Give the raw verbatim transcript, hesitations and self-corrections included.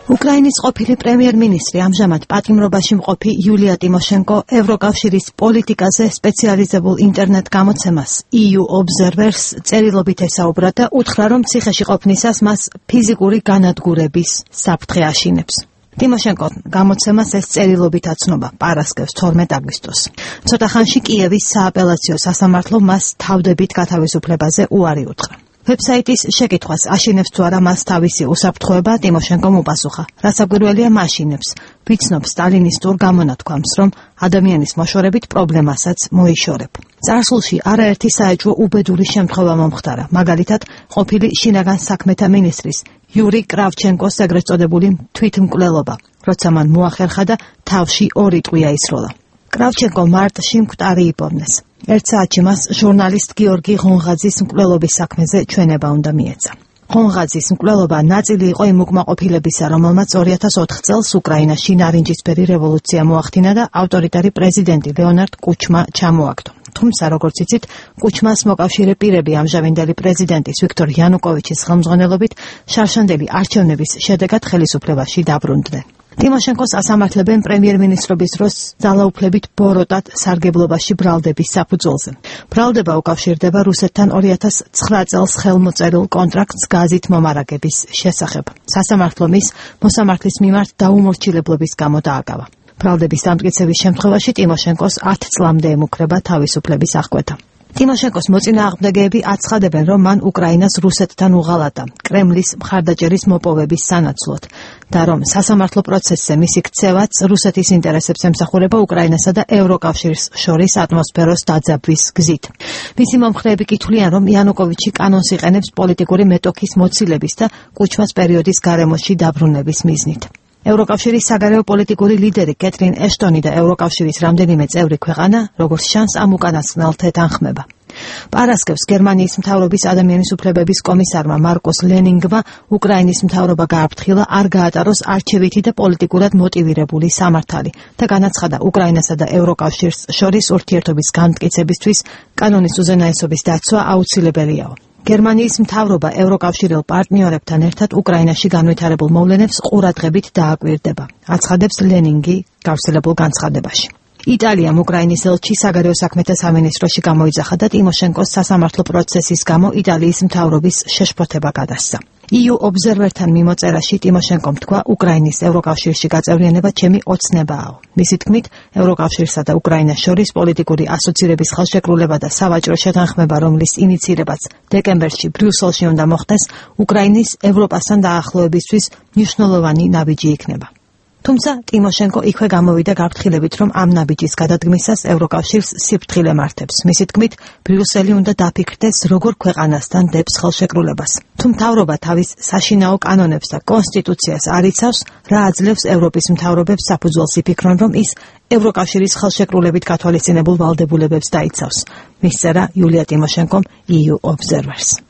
უკრაინის ყოფილი პრემიერ-მინისტრი ამჟამად პატიმრობაში მყოფი იულია ტიმოშენკო ევროკავშირის პოლიტიკაზე სპეციალიზებულ ინტერნეტ გამოცემას ი იუ Observers წერილობით ესაუბრა და უთხრა, რომ ციხეში ყოფნისას მას ფიზიკური განადგურების საფრთხე აშინებს. ტიმოშენკომ გამოცემას ეს წერილობით აცნობა პარასკევს თორმეტ აგვისტოს. ცოტა ხანში კიევის სააპელაციო სასამართლომ მას თავდებით გათავისუფლებაზე უარი უთხრა. ვებსაიტის შეკითხვას აშინებს თუ არა მას თავისი უსაფრთხოება, ტიმოშენკომ უპასუხა, რაც საგვირველია მაშინებს, ვიცნობ სტალინისტურ გამონათქვამს, რომ ადამიანის მოშორებით პრობლემასაც მოიშორებ. წარსულში არაერთი საეჭვო უბედური შემთხვევა მომხდარა, მაგალითად, ყოფილი შინაგან საქმეთა მინისტრის იური კრავჩენკოს ეგრეთ წოდებული თვითმკვლელობა, როცა მან მოახერხა და თავში ორი ტყვია ისროლა. კრავჩენკო მარტში მკვდარი იპოვნეს. ერთ საათში მას ჟურნალისტ გიორგი ღონღაძის მკვლელობის საქმეზე ჩვენება უნდა მიეცა. ღონღაძის მკვლელობა ნაწილი იყო იმ უკმაყოფილებისა, რომელმაც ორი ათას ოთხ წელს უკრაინაში ნარინჯისფერი რევოლუცია მოახდინა და ავტორიტარი პრეზიდენტი ლეონარდ კუჩმა ჩამოაგდო. თუმცა, როგორც იცით, კუჩმას მოკავშირე პირები ამჟამინდელი პრეზიდენტის ვიქტორ იანუკოვიჩის ხელმძღვანელობით შარშანდელი არჩევნების შედეგად ხელისუფლებაში დაბრუნდნენ. ტიმოშენკოს ასამართლებენ პრემიერ-მინისტრობის დროს ძალაუფლებით ბოროტად სარგებლობაში ბრალდების საფუძველზე. ბრალდება უკავშირდება რუსეთთან ორი ათას ცხრა წელს ხელმოწერილ კონტრაქტს გაზით მომარაგების შესახებ. სასამართლო მის მოსამართლის მიმართ დაუმორჩილებლობის გამო დააკავა. ბრალდების დამტკიცების შემთხვევაში ტიმოშენკოს ათ წლამდე ემუქრება თავისუფლების აღკვეთა. ტიმოშენკოს მოწინააღმდეგეები აცხადებენ, რომ მან უკრაინას რუსეთთან უღალატა კრემლის მხარდაჭერის მოპოვების სანაცვლოდ და რომ სასამართლო პროცესზე მისი ქცევაც რუსეთის ინტერესებს ემსახურება უკრაინასა და ევროკავშირის შორის ატმოსფეროს დაძაბვის გზით. მისი მომხრეები კითხვიან, რომ იანუკოვიჩი კანონს იყენებს პოლიტიკური მეტოქის მოცილების და კუჩმას პერიოდის გარემოში დაბრუნების მიზნით. ევროკავშირის საგარეო პოლიტიკური ლიდერი კეთრინ ეშტონი და ევროკავშირის რამდენიმე წევრი ქვეყანა, როგორც ჩანს, ამ უკანასკნელთ ეთანხმება. პარასკევს გერმანიის მთავრობის ადამიანის უფლებების კომისარმა მარკოს ლენინგმა უკრაინის მთავრობა გააფრთხილა არ გაატაროს არჩევითი და პოლიტიკურად მოტივირებული სამართალი და განაცხადა უკრაინასა და ევროკავშირს შორის ურთიერთობის განმტკიცებისთვის კანონის უზენაესობის დაცვა აუცილებელიაო. გერმანიის მთავრობა ევროკავშირელ პარტნიორებთან ერთად უკრაინაში განვითარებულ მოვლენებს ყურადღებით დააკვირდება, აცხადებს ლენინგი გავრცელებულ განცხადებაში. იტალიამ უკრაინის ელჩი საგარეო საქმეთა სამინისტროში გამოიძახა და ტიმოშენკოს სასამართლო პროცესის გამო იტალიის მთავრობის შეშფოთება გადასცა. ი იუ Observer-თან მიმოწერაში ტიმოშენკომ თქვა, უკრაინის ევროკავშირში გაწევრიანება ჩემი ოცნებაა. მისი თქმით, ევროკავშირსა და უკრაინას შორის პოლიტიკური ასოცირების ხელშეკრულება და სავაჭრო შეთანხმება, რომლის ინიცირებაც დეკემბერში ბრიუსელში უნდა მოხდეს, უკრაინის ევროპასთან დაახლოებისთვის მნიშვნელოვანი ნაბიჯი იქნება. თუმცა ტიმოშენკო იქვე გამოვიდა გაფრთხილებით, რომ ამ ნაბიჯის გადადგმისას ევროკავშირს სიფრთხილე მართებს. მისი თქმით, ბრიუსელი უნდა დაფიქრდეს, როგორ ქვეყანასთან დებს ხელშეკრულებას. თუ მთავრობა თავის საშინაო კანონებს და კონსტიტუციას არ იცავს, რა აძლევს ევროპის მთავრობებს საფუძველს იფიქრონ, რომ ის ევროკავშირის ხელშეკრულებით გათვალისწინებულ ვალდებულებებს დაიცავს. მისწერა იულია ტიმოშენკომ ი იუ Observers.